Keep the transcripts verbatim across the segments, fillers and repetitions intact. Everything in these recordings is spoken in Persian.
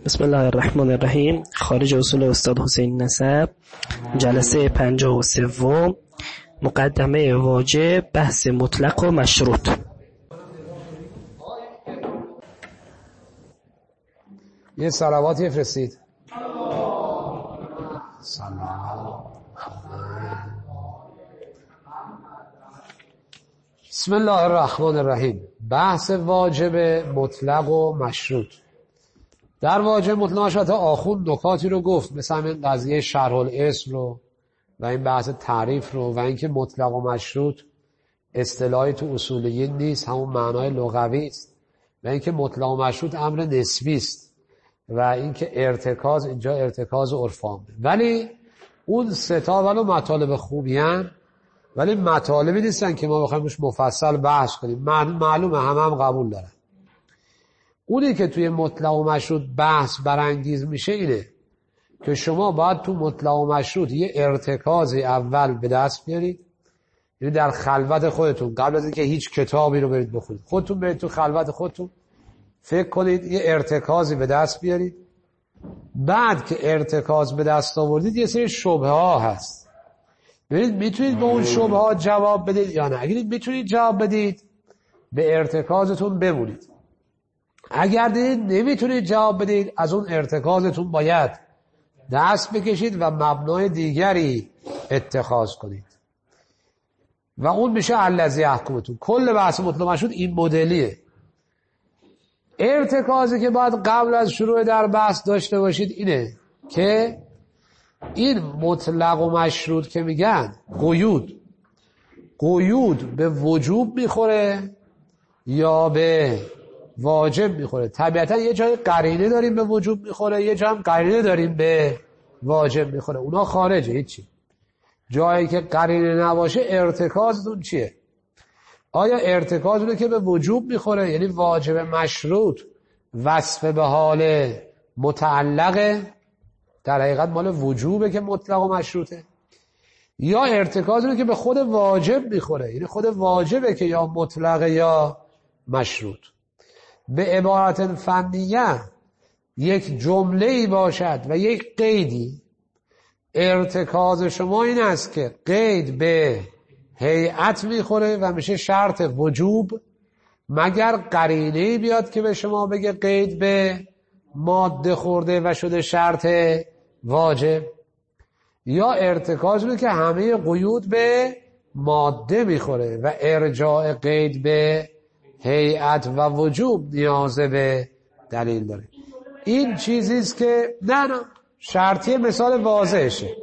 بسم الله الرحمن الرحیم. خارج اصول استاد حسین نسب، جلسه پنجاه و سوم، مقدمه واجب، بحث مطلق و مشروط. یه صلواتی فرستید. سلام. بسم الله الرحمن الرحیم. بحث واجب مطلق و مشروط. در واجب مطلق و مشروط آخوند نکاتی رو گفت، مثل همین قضیه شرح الاسم رو و این بحث تعریف رو و اینکه مطلق و مشروط اصطلاحی تو اصولیین نیست، همون معنای لغوی است، و اینکه مطلق و مشروط امر نسبی است و اینکه ارتکاز اینجا ارتکاز عرف عامه. ولی اون سه تا ولو مطالب خوبی هستن، ولی مطالبی نیستن که ما بخوایم روش مفصل بحث کنیم. معلومه همه هم قبول دارن. اونی که توی مطلق و مشروط بحث برانگیز میشه اینه که شما باید تو مطلق و مشروط یه ارتکازی اول به دست بیارید، یعنی در خلوت خودتون قبل از اینکه هیچ کتابی رو برید بخونید، خودتون برید تو خلوت خودتون فکر کنید، یه ارتکازی به دست بیارید. بعد که ارتکاز به دست آوردید یه سری شبهه ها هست، ببینید میتونید به اون شبهه ها جواب بدید یا نه. اگه میتونید جواب بدید به ارتکازتون بمونید، اگر دیدید نمیتونید جواب بدید از اون ارتکازتون باید دست بکشید و مبنای دیگری اتخاذ کنید و اون میشه الذی یحکمتون. کل بحث مطلق مشروط این مدلیه. ارتکازی که باید قبل از شروع در بحث داشته باشید اینه که این مطلق و مشروط که میگن قیود قیود به وجوب میخوره یا به واجب میخوره. طبیعتا یه جای قرینه داریم به وجوب میخوره، یه جا هم قرینه داریم به واجب میخوره، اونا خارجه. هیچی. جایی که قرینه نباشه ارتکازتون چیه؟ آیا ارتکازتونه که به وجوب میخوره، یعنی واجب مشروط وصف به حال متعلقه، در حقیقت مال وجوبه که مطلق و مشروطه، یا ارتکازتونه که به خود واجب میخوره، یعنی خود واجبه که یا مطلقه یا مشروط. به عبارت فنیه یک جمله‌ای باشد و یک قیدی، ارتکاز شما این است که قید به هیئت میخوره و میشه شرط وجوب، مگر قرینه‌ای بیاد که به شما بگه قید به ماده خورده و شده شرط واجب، یا ارتکاز رو که همه قیود به ماده میخوره و ارجاع قید به هیئت و وجوب نیاز به دلیل داره. این چیزیست که نه نه شرطی مثال واضحشه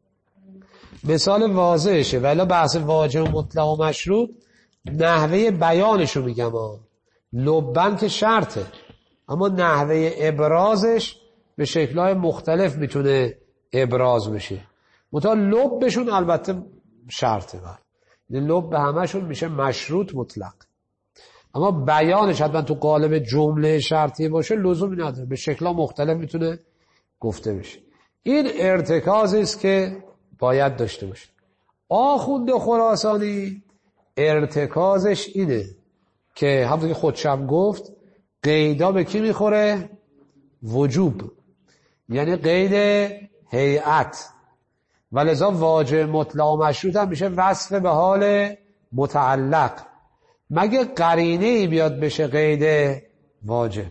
مثال واضحشه ولی بحث واجب مطلق و مشروط نحوه بیانشو میگم ها. لبن که شرطه، اما نحوه ابرازش به شکل‌های مختلف میتونه ابراز بشه. مطابق لبشون البته شرطه، یعنی لب به همشون میشه مشروط مطلق، اما بیانش حتما تو قالب جمله شرطی باشه لزومی نداره، به شکل‌ها مختلف میتونه گفته بشه. این ارتکازی است که باید داشته باشه. آخوند خراسانی ارتکازش اینه که همونطور که خودشم گفت قیدا به کی میخوره؟ وجوب، یعنی قید هیئت، و لذا واجب مطلق و مشروط هم میشه وصف به حال متعلق، مگه قرینه‌ای بیاد بشه قید واجب.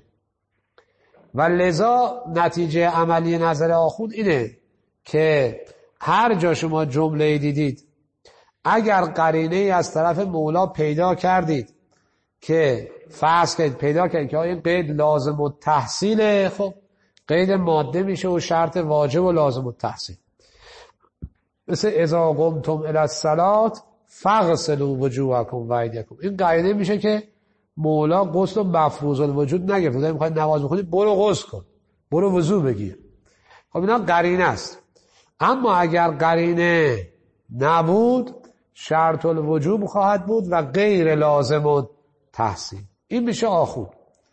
و لذا نتیجه عملی نظر آخوند اینه که هر جا شما جمله دیدید اگر قرینه‌ای از طرف مولا پیدا کردید که فرض کنید پیدا کردید که این قید لازم التحصیله، خب قید ماده میشه و شرط واجب و لازم التحصیل. مثل اذا قمتم الی الصلاة فاغسلوا وجوهکم و ایدیکم، این قاعده میشه که مولا غسل و مفروض الوجود نگرفت. اگه میخوای نماز بخونی برو غسل کن، برو وضو بگیر. خب اینا قرینه است. اما اگر قرینه نبود شرط الوجوب خواهد بود و غیر لازم تحصیل. این میشه آخوند.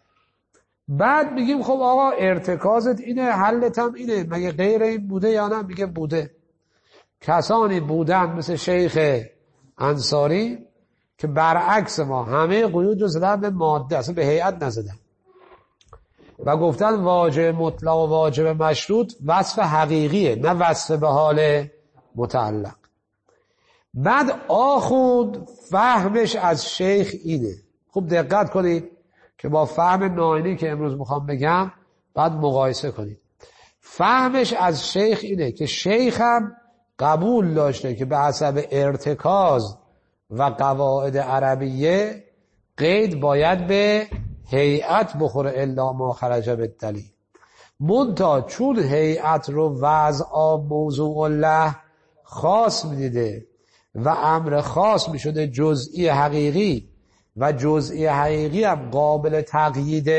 بعد میگیم خب آقا ارتکازت اینه، حلت هم اینه، مگه غیر این بوده یا نه؟ میگه بوده. کسانی بودن مثل شیخ انصاری که برعکس ما همه قیود رو زدن به ماده، اصلا به هیئت نزدن. و گفتن واجب مطلق و واجب مشروط وصف حقیقیه، نه وصف به حال متعلق. بعد آخوند فهمش از شیخ اینه، خوب دقت کنید که با فهم ناینی که امروز میخوام بگم بعد مقایسه کنید. فهمش از شیخ اینه که شیخ هم قبول داشته که به حسب ارتکاز و قواعد عربیه قید باید به هیئت بخوره الا ما خرج بالدلیل. منتها چون هیئت رو وضع موضوع الله خاص میدیده و امر خاص میشده جزئی حقیقی و جزئی حقیقی هم قابل تقیید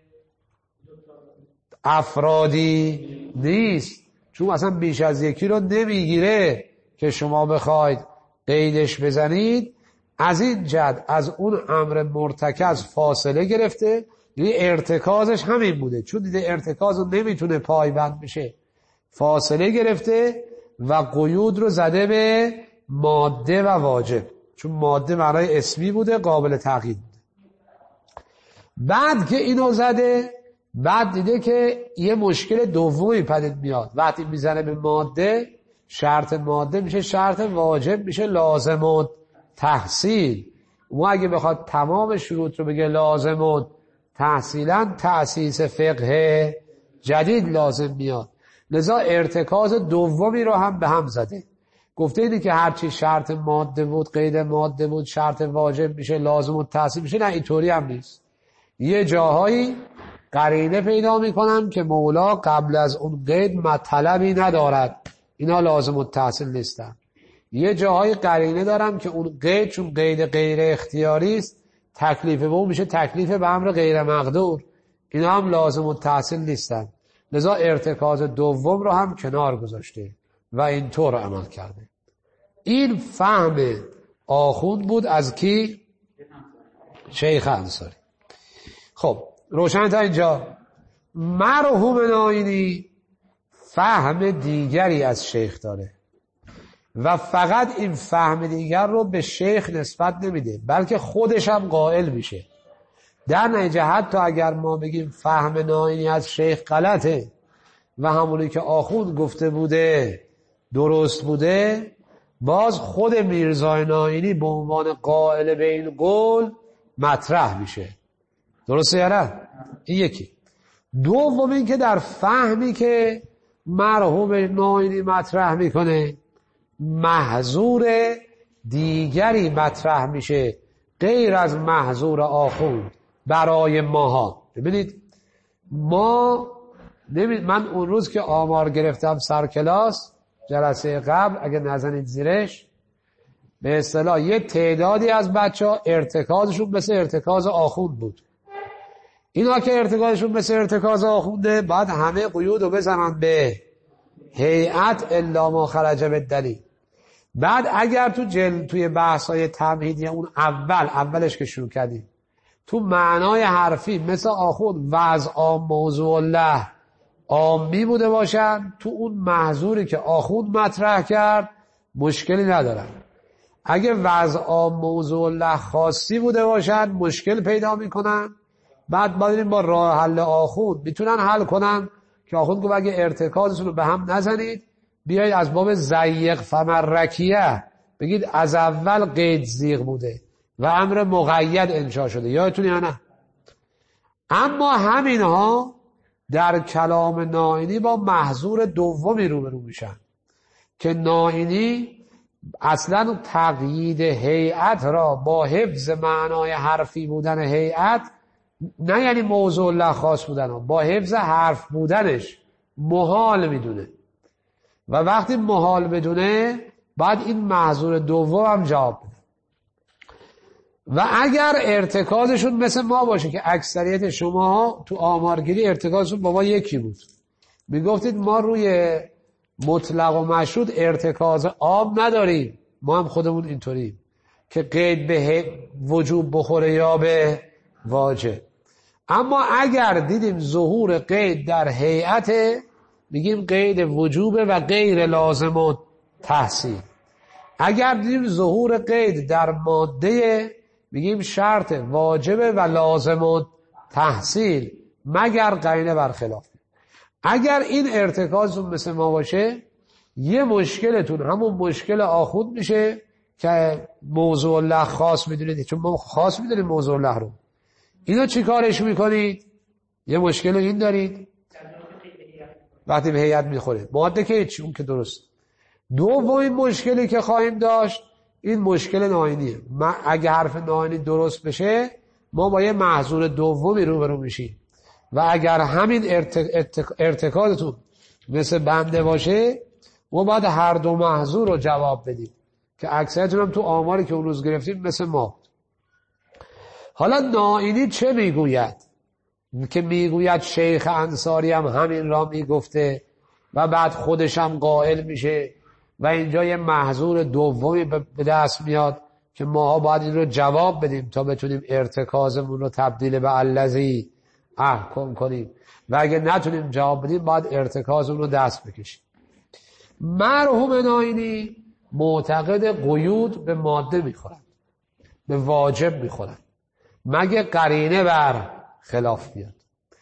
افرادی نیست، چون اصلا بیش از یکی رو نمیگیره که شما بخواید قیدش بزنید. از این جد از اون امر مرتکز فاصله گرفته، یعنی ارتکازش همین بوده، چون دیده ارتکاز رو نمیتونه پایبند بشه فاصله گرفته و قیود رو زده به ماده و واجب، چون ماده معنای اسمی بوده قابل تغییر بوده. بعد که اینو زده، بعد دیده که یه مشکل دومی پدید میاد، وقتی میزنه به ماده، شرط ماده میشه شرط واجب، میشه لازم و تحصیل. و اگه بخواد تمام شروط رو بگه لازم و تحصیلا تأسیس فقه جدید لازم میاد. لذا ارتکاز دومی رو هم به هم زده، گفته اینه که هرچی شرط ماده بود، قید ماده بود، شرط واجب میشه لازم و تحصیل میشه. نه، اینطوری هم نیست. یه جاهایی قرینه پیدا میکنم که مولا قبل از اون قید مطلبی ندارد، اینا لازم و تحصیل نیستن. یه جاهای قرینه دارم که اون قید چون قید غیر اختیاری است، تکلیف به اون میشه تکلیف به امر غیر مقدور، اینا هم لازم و تحصیل نیستن. لذا ارتکاز دوم رو هم کنار گذاشته و اینطور عمل کرده. این فهم آخوند بود از کی؟ شیخ انصاری. خب روشن تا اینجا. مرحوم ناینی فهم دیگری از شیخ داره و فقط این فهم دیگر رو به شیخ نسبت نمیده، بلکه خودش هم قائل میشه. در نتیجه حتی اگر ما بگیم فهم ناینی از شیخ غلطه و همونی که آخوند گفته بوده درست بوده، باز خود میرزای ناینی به عنوان قائل به این قول مطرح میشه. درسته یا نه؟ این یکی. دوم این که در فهمی که مرحوم ناینی مطرح میکنه محظور دیگری مطرح میشه غیر از محظور آخوند برای ماها. ببینید ما نمی... من اون روز که آمار گرفتم سر کلاس جلسه قبل، اگه نزنید زیرش، به اصطلاح یه تعدادی از بچه ها ارتکازشون مثل ارتکاز آخوند بود. اینا که ارتکازشون مثل ارتکاز آخونده بعد همه قیود رو بزنن به هیئت الا ما خرج بالدلیل. بعد اگر تو جل توی بحث‌های تمهیدی اون اول اولش که شروع کردیم تو معنای حرفی مثل آخوند وضع موضوع الله عامی بوده باشن، تو اون محظوری که آخوند مطرح کرد مشکلی ندارن. اگه وضع موضوع الله خاصی بوده باشن مشکل پیدا میکنن. بعد باید با راه حل آخوند میتونن حل کنن که آخوند گفت اگه ارتکازتون رو به هم نزنید، بیایید از باب زیق فمرکیه بگید از اول قید زیق بوده و امر مقید انشا شده. یادتون یا نه؟ اما همینها در کلام ناینی با محظور دومی روبرو میشن که ناینی اصلا تقیید هیئت را با حفظ معنای حرفی بودن هیئت، نه یعنی موضوع الله خاص بودن، با حفظ حرف بودنش محال میدونه و وقتی محال بدونه بعد این محظور دوم هم جواب بده. و اگر ارتکازشون مثل ما باشه که اکثریت شما تو آمارگیری ارتکازشون با ما یکی بود، میگفتید ما روی مطلق و مشروط ارتکاز عام نداریم، ما هم خودمون اینطوریم که قید به وجوب بخوره یا به واجب. اما اگر دیدیم ظهور قید در هیئت، میگیم قید وجوب و غیر لازم و تحصیل. اگر دیدیم ظهور قید در ماده، میگیم شرط واجب و لازم و تحصیل. مگر قرینه برخلاف. اگر این ارتکازتون مثل ما باشه، یه مشکلتون همون مشکل آخوند میشه که موضوع الله خاص میدونید، چون ما خاص میدونیم موضوع الله رو. اینو چی کارش میکنید؟ یه مشکل این دارید وقتی به هیئت میخورید ماده که هیچ، اون که درست. دومین مشکلی که خواهیم داشت این مشکل ناینیه. اگه حرف ناینی درست بشه ما با یه محظور دومی روبرو میشیم و اگر همین ارتک... ارتک... ارتکازتون مثل بنده باشه ما باید هر دو محظور رو جواب بدیم که اکثرتون هم تو آماری که اون روز گرفتیم مثل ما. حالا ناینی چه میگوید؟ که میگوید شیخ انصاری هم همین را میگفته و بعد خودش هم قائل میشه و اینجا یه محظور دومی به دست میاد که ماها باید این رو جواب بدیم تا بتونیم ارتکازمون رو تبدیل به الذی احکم کنیم و اگه نتونیم جواب بدیم باید ارتکازمون رو دست بکشیم. مرحوم ناینی معتقد قیود به ماده میخورن، به واجب میخورن مگه قرینه بر خلاف بیاد.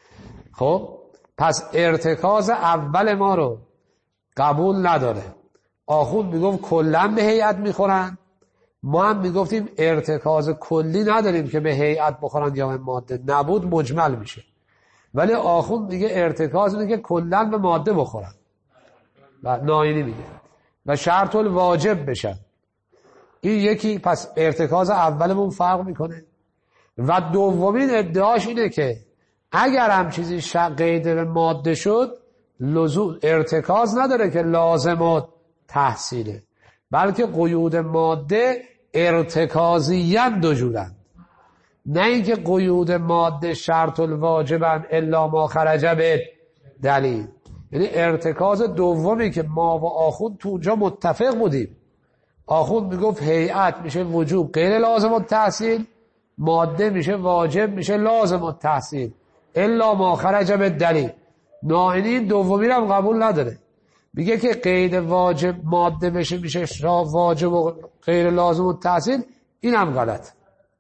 خب پس ارتکاز اول ما رو قبول نداره. آخوند میگفت کلا به هیئت میخورن، ما هم میگفتیم ارتکاز کلی نداریم که به هیئت بخورن یا به ماده، نبود مجمل میشه. ولی آخوند میگه ارتکاز اینه که کلا به ماده بخورن و ناینی میگه و شرط الواجب بشن. این یکی، پس ارتکاز اولمون فرق میکنه. و دومین ادعاش اینه که اگر هم چیزی قید به ماده شد لزوم ارتکاز نداره که لازم و تحصیله، بلکه قیود ماده ارتکازیاً دو جورن، نه اینکه قیود ماده شرط الواجبن الا ما خرج به دلیل. یعنی ارتکاز دومی که ما و آخوند تو اونجا متفق بودیم. آخوند میگفت هیئت میشه وجوب غیر لازم التحصیل، ماده میشه واجب میشه لازم التحصیل الا ما خرج به دلیل. ناینی دومی رو هم قبول نداره، میگه که قید واجب ماده بشه میشه واجب و غیر لازم التحصیل. این هم غلط.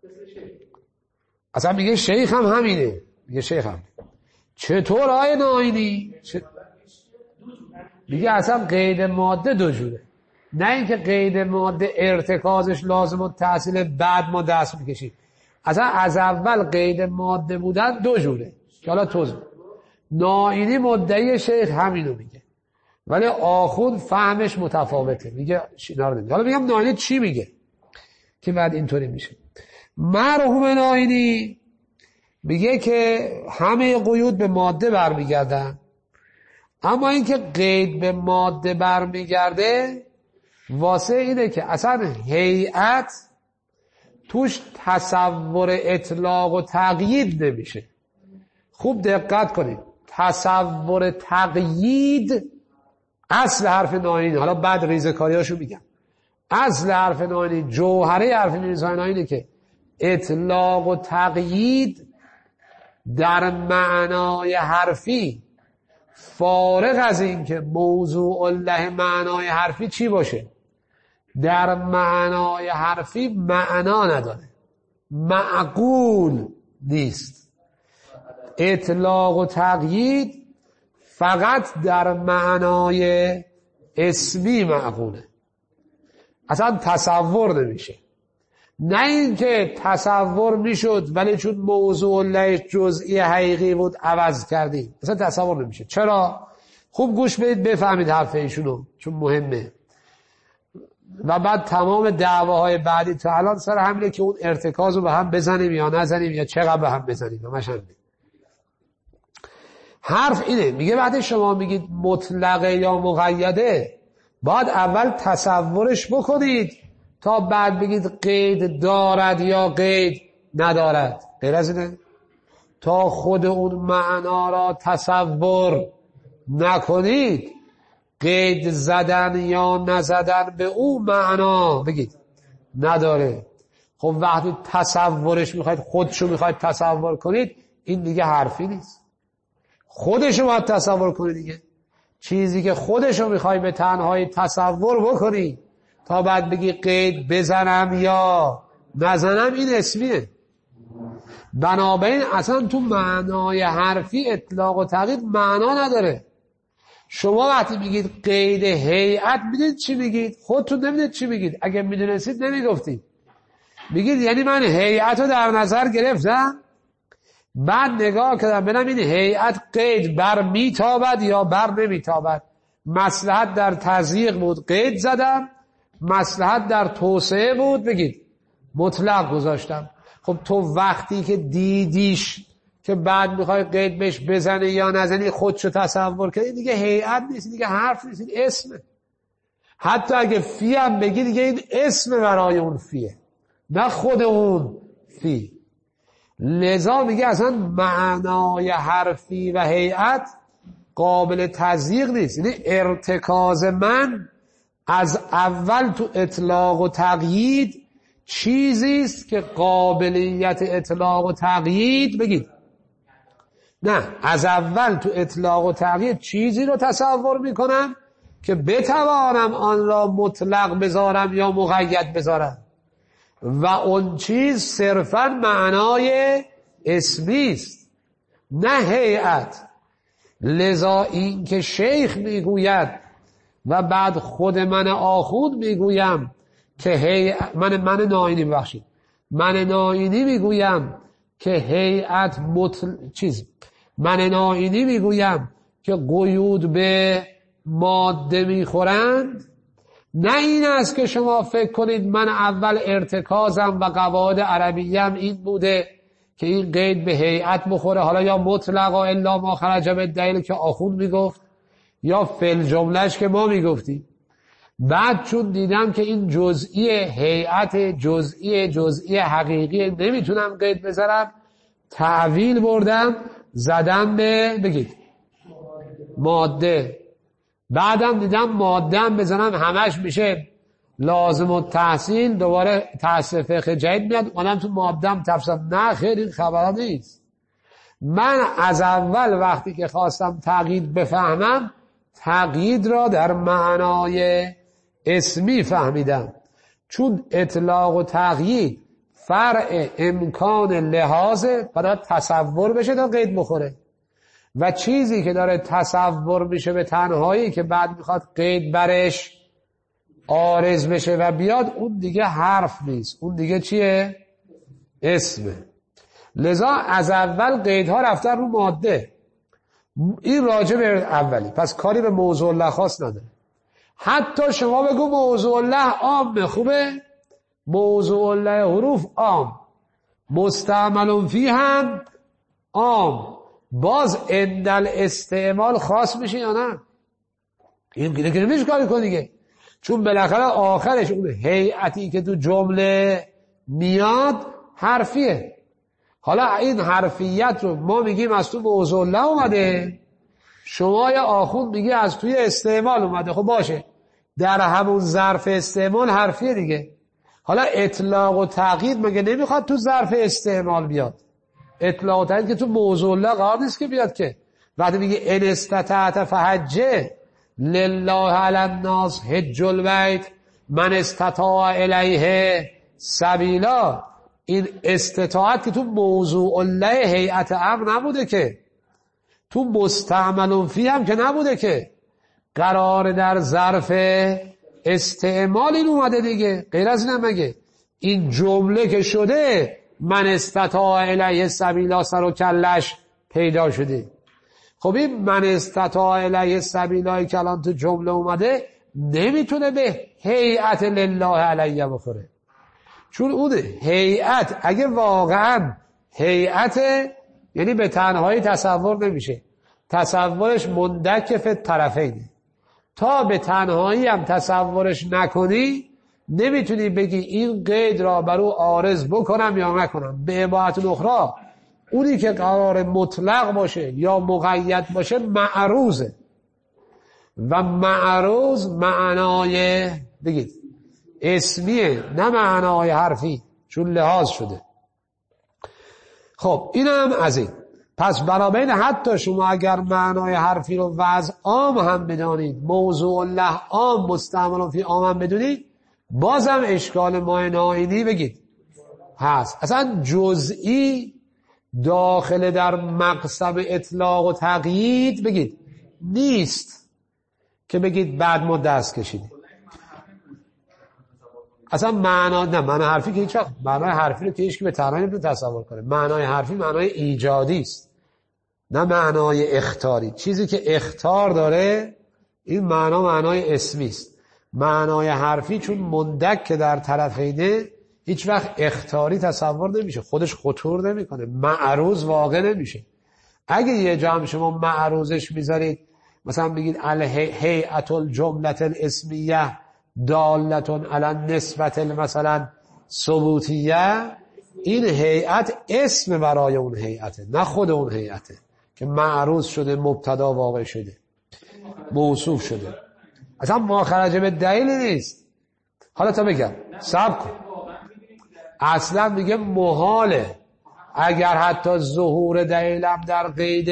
اصلا میگه شیخ هم همینه، میگه شیخ هم چطور آیه ناینی چه؟ میگه اصلا قید ماده دو جوره، نه اینکه قید ماده ارتکازش لازم التحصیل بعد ما دست میکشیم. اصلا از اول قید ماده بودن دو جوره که حالا توضیح. ناینی مدعی شیخ همینو میگه ولی آخوند فهمش متفاوته، میگه اینا رو نمیگه. حالا میگم ناینی چی میگه که بعد اینطوری میشه. مرحوم ناینی میگه که همه قیود به ماده برمیگردن، اما اینکه قید به ماده برمیگرده واسه اینه که اصلا هیئت توش تصور اطلاق و تقیید نمیشه. خوب دقت کنید، تصور تقیید اصل حرف ناینی. حالا بعد ریزکاریاشو میگم. اصل حرف ناینی، جوهره حرف ناینی که اطلاق و تقیید در معنای حرفی فارغ از این که موضوع الله معنای حرفی چی باشه، در معنای حرفی معنا نداره، معقول نیست. اطلاق و تقیید فقط در معنای اسمی معقوله، اصلا تصور نمیشه. نه اینکه تصور میشد ولی چون موضوع الله جزئی حقیقی بود عوض کردیم، اصلا تصور نمیشه. چرا؟ خوب گوش بدید بفهمید حرف ایشونو چون مهمه. و بعد تمام دعواهای بعدی تا الان سر همینه که اون ارتکاز رو به هم بزنیم یا نزنیم یا چقدر به هم بزنیم. همش همینه. حرف اینه، میگه وقتی شما میگید مطلقه یا مقیده باید اول تصورش بکنید تا بعد بگید قید دارد یا قید ندارد. غیر از اینه؟ تا خود اون معنا را تصور نکنید قید زدن یا نزدن به اون معنا بگید نداره. خب وقتی تصورش میخواید، خودشو میخواید تصور کنید، این دیگه حرفی نیست. خودشو باید تصور کنید دیگه. چیزی که خودشو میخوای به تنهایی تصور بکنی تا بعد بگی قید بزنم یا نزنم، این اسمیه. بنابراین اصلا تو معنای حرفی اطلاق و تقیید معنا نداره. شما وقتی میگید قید هیئت میدید چی میگید؟ خودتون نمیدید چی میگید؟ اگه میدونستید نمیگفتید. میگید یعنی من هیئت رو در نظر گرفتم، بعد نگاه کردم ببینم این هیئت قید بر میتابد یا بر نمیتابد. مصلحت در تضییق بود قید زدم، مصلحت در توسعه بود بگید مطلق گذاشتم. خب تو وقتی که دیدیش که بعد میخوای قید بهش بزنه یا نزنی خودشو تصور کنی، دیگه هیئت نیست، دیگه حرف نیست، این اسمه. حتی اگه فی هم بگی دیگه این اسم برای اون فیه، نه خود اون فی. لذا میگه اصلا معنای حرفی و هیئت قابل تضییق نیست. یعنی ارتکاز من از اول تو اطلاق و تقیید چیزی است که قابلیت اطلاق و تقیید بگید نه، از اول تو اطلاق و تقیید چیزی رو تصور میکنم که بتوانم آن را مطلق بذارم یا مقید بذارم و اون چیز صرفا معنای اسمی است نه هیئت. لذا این که شیخ میگوید و بعد خود من آخوند میگویم که هیئت، من من ناینی ببخشید من ناینی میگویم که هیئت مطل... چیز من ناینی میگویم که قیود به ماده میخورند. نه این است که شما فکر کنید من اول ارتکازم و قواعد عربیم این بوده که این قید به هیئت بخوره، حالا یا مطلق و الا ما خرج بالدلیل که آخوند میگفت یا فل جملهش که ما میگفتیم. بعد چون دیدم که این جزئی هیئت جزئی جزئی حقیقی نمیتونم قید بذارم، تعویل بردم زدم به بگید ماده. بعدم دیدم ماده هم بزنم همش میشه لازم التحصیل، دوباره تحصیل فقه جدید میاد اونم تو ماده هم تفسیر. نه خیر، این خبرها نیست. من از اول وقتی که خواستم تقیید بفهمم، تقیید را در معنای اسمی فهمیدم، چون اطلاق و تقیید فرع امکان لحاظه، باید تصور بشه تا قید بخوره، و چیزی که داره تصور میشه به تنهایی که بعد میخواد قید برش عارض بشه و بیاد، اون دیگه حرف نیست، اون دیگه چیه؟ اسمه. لذا از اول قیدها رفتن رو ماده. این راجع به اولی، پس کاری به موضوع الله خاص نداره. حتی شما بگو موضوع الله عامه، خوبه؟ موضوع الله حروف عام، مستعمل فی هم عام، باز اندل استعمال خاص میشه یا نه؟ این دیگه که نمیشه کاری کنی دیگه، چون بالاخره آخرش اون هیئتی که تو جمله میاد حرفیه. حالا این حرفیت رو ما میگیم از تو موضوع الله اومده، شما یا آخوند میگی از توی استعمال اومده. خب باشه، در همون ظرف استعمال حرفیه دیگه. حالا اطلاق و تقیید مگه نمیخواد تو ظرف استعمال بیاد؟ اطلاق و تقیید که تو موضوع الله قرار نیست که بیاد که. وقتی میگه ان استطعت فحجه لله علی الناس حج البیت من استطاع الیه سبیلا، این استطاعت که تو موضوع الله هیئت امر نبوده که، تو مستعمل فی هم که نبوده که، قرار در ظرف استعمال این اومده دیگه. غیر از این مگه این جمله که شده من استطاع الیه سبیلا سر و کلش پیدا شده. خب این من استطاع الیه سبیلایی که الان تو جمله اومده نمیتونه به هیئت لله علیه بخوره، چون اون هیئت اگه واقعا هیئت یعنی به تنهایی تصور نمیشه، تصورش مندکف طرفینه. تا به تنهایی هم تصورش نکنی نمیتونی بگی این قید را برو عارض بکنم یا نکنم. به عبارت اخرى اونی که قرار مطلق باشه یا مقید باشه معروضه، و معروض معنای بگید اسمیه نه معنای حرفی، چون لحاظ شده. خب اینم از این. پس بنابراین حتی شما اگر معنای حرفی رو وضع عام هم بدانید، موضوع الله عام مستعمل فی عام هم بدونید، بازم اشکال ما ناینی بگید هست. اصلا جزئی داخل در مقسم اطلاق و تقیید بگید نیست که بگید بعد ما دست کشیدیم. اصلا معنا نه معنای حرفی که هیچ وقت معنای حرفی رو که هیچ کی به تنهایی نمیتونه تصور کنه. معنای حرفی معنای ایجادی است، نه معنای اخطاری. چیزی که اخطار داره این معنا معنای اسمی است. معنای حرفی چون مندک که در طرفینه هیچ وقت اخطاری تصور نمیشه، خودش خطور نمیکنه، معروض واقع نمیشه. اگه یه جمع شما معروضش میذارید مثلا بگید الهیئة الجملة الاسمیه دالتون علی نسبت مثلا ثبوتیه، این هیئت اسم برای اون هیئته نه خود اون هیئته که معروض شده، مبتدا واقع شده، موصوف شده. اصلا ما خرج به دلیل نیست. حالا تا بگم صبر کن، اصلا میگه محاله اگر حتی ظهور دلیلم در قید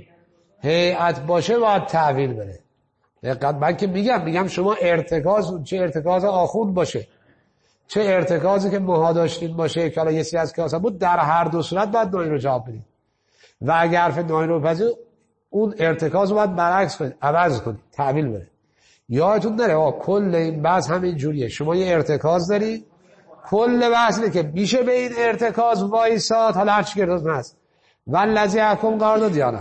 هیئت باشه باید تعویل بره. دقیقاً من که میگم میگم شما ارتکاز، چه ارتکاز آخوند باشه چه ارتکازی که ماها داشتیم باشه که حالا یه سی از که آسان بود، در هر دو صورت باید ناین رو جواب بدید و اگر حرف ناین رو پذیر اون ارتکاز رو باید برعکس کنید، عوض کنید، تعویل بره. یادتون نره آه کل این بحث همین جوریه. شما یه ارتکاز داری، کل بحث اینه که میشه به این ارتکاز وایساد، حالا هر چی که ارتکاز هست والذی حکم قرار داد یا نه.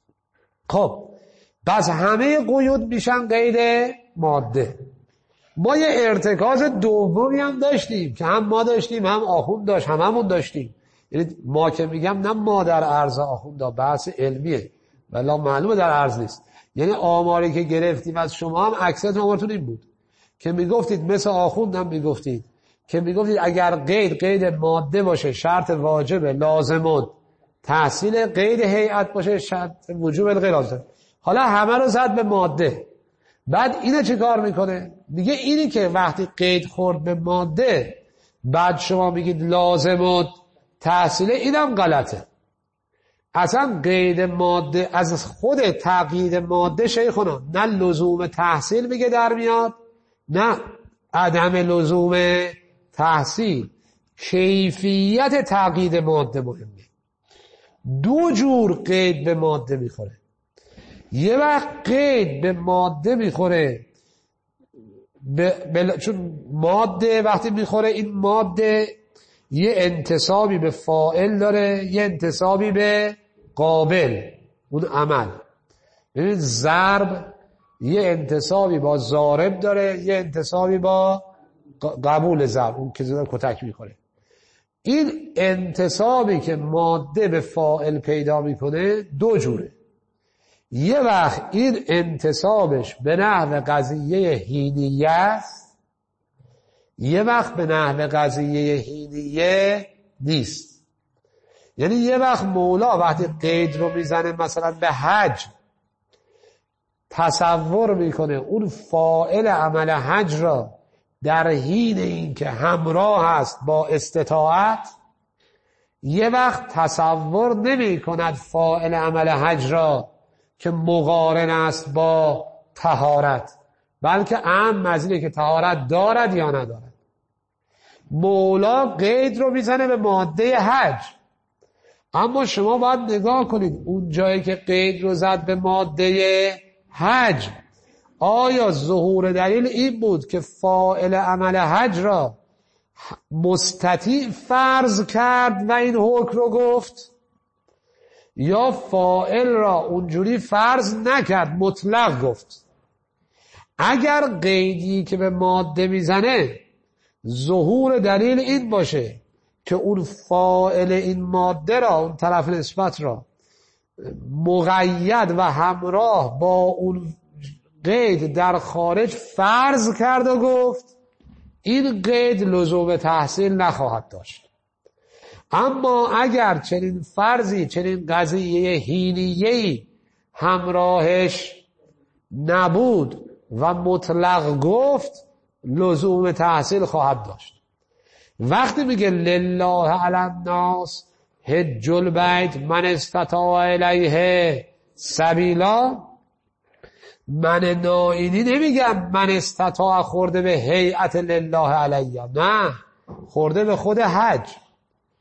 خب بس همه قیود میشن قید ماده. ما یه ارتکاز دومی هم داشتیم که هم ما داشتیم هم آخوند داشت، هم همون داشتیم. یعنی ما که میگم نه ما در عرض آخوند، بحث علمیه ولی معلومه در عرض نیست. یعنی آماری که گرفتیم از شما هم اکثر آمارتون این بود که میگفتید مثل آخوند هم میگفتید که میگفتید اگر قید قید ماده باشه شرط واجب لازمون، تحصیل قید هیئت باشه شرط وجوب غیر لازم. حالا همه رو زد به ماده. بعد اینه چه کار میکنه؟ میگه اینی که وقتی قید خورد به ماده بعد شما میگید لازمون تحصیل، اینم غلطه. اصلا قید ماده از خود تقیید ماده شیخونا نه لزوم تحصیل میگه در میاد نه عدم لزوم تحصیل. کیفیت تقیید ماده مهمه. دو جور قید به ماده میخوره. یه وقت قید به ماده میخوره ب... ب... چون ماده وقتی میخوره این ماده یه انتسابی به فاعل داره، یه انتسابی به قابل اون عمل. ببینید ضرب یه انتسابی با ضارب داره، یه انتسابی با قبول ضرب اون که زدن کتک میخوره. این انتسابی که ماده به فاعل پیدا میکنه دو جوره. یه وقت این انتسابش به نحو قضیه حینیه است، یه وقت به نحو قضیه حینیه نیست. یعنی یه وقت مولا وقتی قید رو میزنه مثلا به حج تصور میکنه اون فاعل عمل حج را در حین این که همراه هست با استطاعت، یه وقت تصور نمی کند فاعل عمل حج را که مقارن است با طهارت، بلکه اهم از اینه که طهارت دارد یا ندارد. مولا قید رو میزنه به ماده حج، اما شما باید نگاه کنید اون جایی که قید رو زد به ماده حج آیا ظهور دلیل این بود که فاعل عمل حج را مستطیع فرض کرد و این حکم رو گفت، یا فاعل را اونجوری فرض نکرد مطلق گفت؟ اگر قیدی که به ماده میزنه ظهور دلیل این باشه که اون فاعل این ماده را، اون طرف نسبت را مقید و همراه با اون قید در خارج فرض کرد و گفت، این قید لزوم تحصیل نخواهد داشت. اما اگر چنین فرضی، چنین قضیه حینیه‌ای همراهش نبود و مطلق گفت، لزوم تحصیل خواهد داشت. وقتی میگه لله علی الناس حج البیت من استطاع الیه سبیلا، من نائینی نمیگم من استطاع خورده به هیئت لله علیه، نه، خورده به خود حج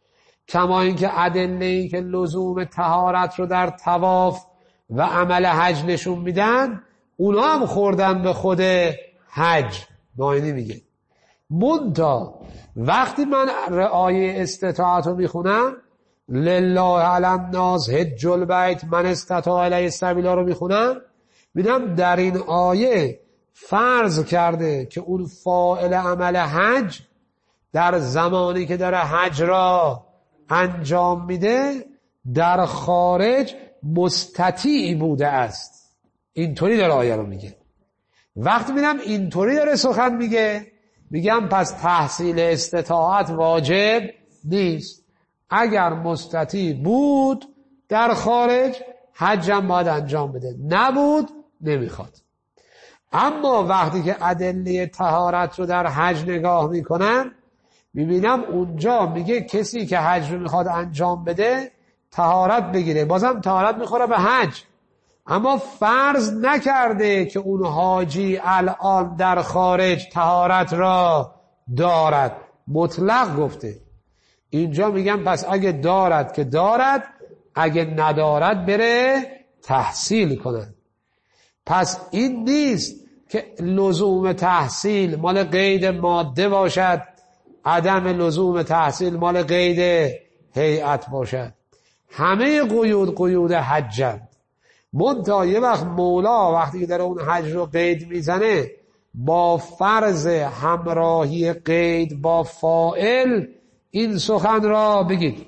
کما اینکه ادله‌ای که لزوم طهارت رو در طواف و عمل حج نشون میدن اونا هم خوردن به خود حج. ناینی میگه منتها وقتی من رعایه استطاعت رو میخونم، لله علی الناس حج البیت من استطاع الیه سبیلا رو میخونم، میدم در این آیه فرض کرده که اون فاعل عمل حج در زمانی که داره حج را انجام میده در خارج مستطیع بوده است. اینطوری داره آیه رو میگه. وقتی میدم اینطوری داره سخن میگه، میگم پس تحصیل استطاعت واجب نیست. اگر مستطیع بود در خارج حجم باید انجام بده، نبود نمیخواد. اما وقتی که ادله طهارت رو در حج نگاه میکنن، میبینم اونجا میگه کسی که حج رو میخواد انجام بده طهارت بگیره. بازم طهارت میخوره به حج، اما فرض نکرده که اون حاجی الان در خارج طهارت را دارد، مطلق گفته. اینجا میگم پس اگه دارد که دارد، اگه ندارد بره تحصیل کنه. پس این نیست که لزوم تحصیل مال قید ماده باشد، عدم لزوم تحصیل مال قید هیئت باشد. همه قیود قیود حجند. منتها یه وقت مولا وقتی که در اون حج رو قید میزنه با فرض همراهی قید با فاعل این سخن را بگید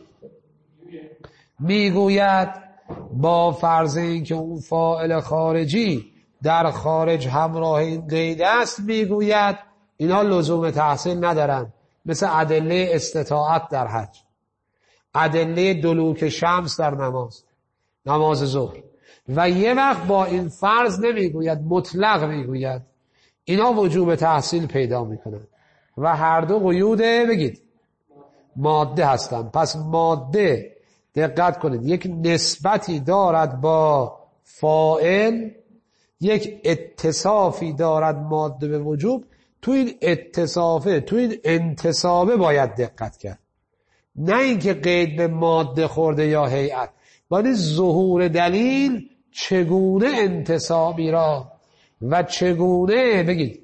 میگوید، با فرض این که اون فاعل خارجی در خارج همراه این قید است میگوید. اینا لزوم تحصیل ندارن، مثل ادله استطاعت در حج، ادله دلوک شمس در نماز نماز ظهر. و یه وقت با این فرض نمیگوید، مطلق میگوید. اینا وجوب تحصیل پیدا میکنن و هر دو قیود بگید ماده هستن. پس ماده دقت کنید یک نسبتی دارد با فاعل، یک اتصافی دارد ماده به وجوب. تو این اتصافه، تو این انتصابه باید دقت کرد، نه اینکه قید به ماده خورده یا هیئت. باید ظهور دلیل چگونه انتصابی را و چگونه بگید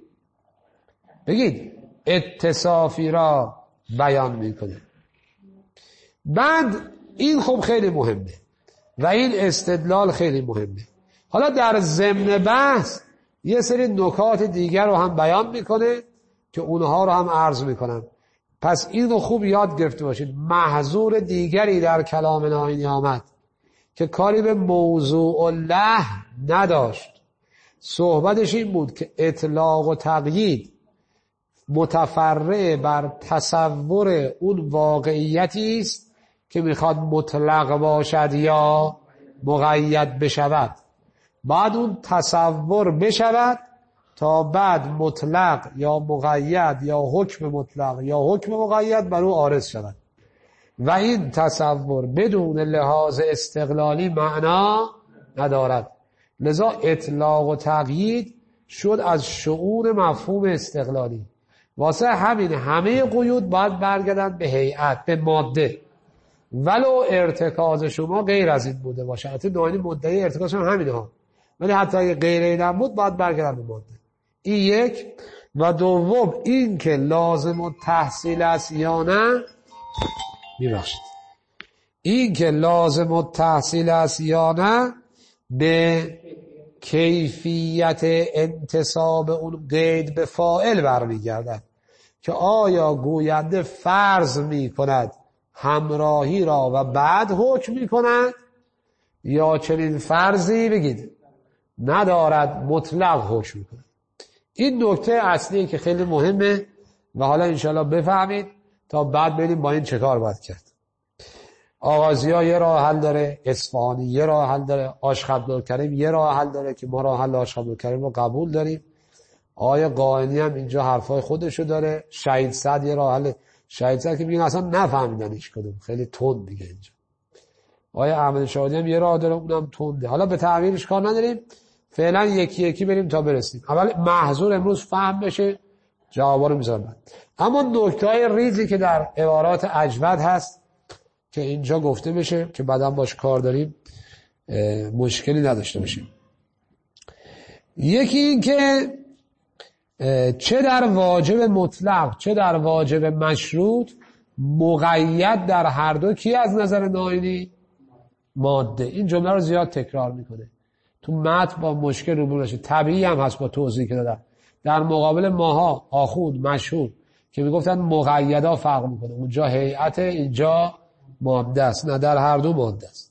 بگید اتصافی را بیان میکنه. بعد این خب خیلی مهمه و این استدلال خیلی مهمه. حالا در ضمن بحث یه سری نکات دیگر رو هم بیان میکنه که اونها رو هم عرض میکنم. پس این رو خوب یاد گرفته باشید. محظور دیگری در کلام ناینی آمد که کاری به موضوع الله نداشت. صحبتش این بود که اطلاق و تقیید متفرع بر تصور اون واقعیتی است که میخواد مطلق باشد یا مقید بشود. بعد اون تصور بشود تا بعد مطلق یا مقید یا حکم مطلق یا حکم مقید بر او عارض شود. و این تصور بدون لحاظ استقلالی معنا ندارد. لذا اطلاق و تقیید شد از شعور مفهوم استقلالی. واسه همین همه قیود باید برگردن به هیئت، به ماده، ولو ارتکاز شما غیر از این بوده باشه. حتی ناینی مدعی ارتکاز شما همینه ها، ولی حتی اگه غیر این هم بود باید برگردن به ماده. این یک. و دوم این که لازم التحصیل است یا نه، میبخشید این که لازم التحصیل است یا نه به کیفیت انتصاب اون قید به فاعل برمیگردد که آیا گوینده فرض میکند همراهی را و بعد حکم میکند یا چنین فرضی بگید ندارد مطلق حکم میکند. این نکته اصلیه که خیلی مهمه و حالا انشاءالله بفهمید تا بعد بریم با این چه کار باید کرد. آغازی ها یه راه حل داره، اصفهانی یه راه حل داره، عاشق عبدالکریم یه راه حل داره که ما راه حل عاشق عبدالکریم رو قبول داریم. آقای قائنی هم اینجا حرفای خودشو داره. شهید سعد یه راه حل، شهید سعد که میگن اصلا نفهمیدن هیچ کدوم، خیلی تند میگه اینجا. آقای احمد شاهدی هم یه راه داره، اونم تنده. حالا به تعبیرش کار نداریم، فعلا یکی یکی بریم تا برسیم. اول محظور امروز فهم بشه، جوابا رو میذارم. اما نکته‌های ریزی که در عبارات اجود هست که اینجا گفته بشه که بعدم باش کار داریم مشکلی نداشته باشیم. یکی این که چه در واجب مطلق چه در واجب مشروط مقید در هر دو کی از نظر ناینی؟ ماده. این جمله رو زیاد تکرار میکنه تو متن، با مشکل روبرو نشه. طبیعی هم هست با توضیح که دادم. در مقابل ماها آخوند مشهور که میگفتن مقیدا فرق میکنه، اونجا هیئت اینجا ماده است، نه در هر دو ماده است.